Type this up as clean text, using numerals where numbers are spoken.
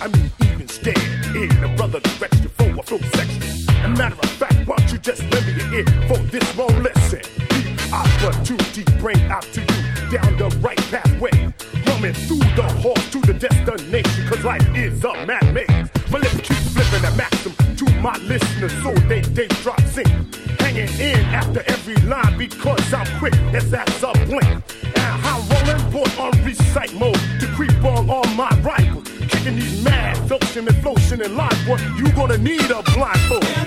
I mean even scared. In the brother direction for a flow section. A matter of fact, why don't you just lend me your ear for this won't listen. Opera 2D bring out to you down the right pathway. Running through the horse to the destination, cause life is a mad maze. But let me keep flipping that maxim to my listeners so they drop sync. Hanging in after every line because I'm quick as that's a blink. And I'm rolling boy on recite mode to creep on my rifle. Kicking these mad, filching and floating in line, boy, you gonna need a blindfold.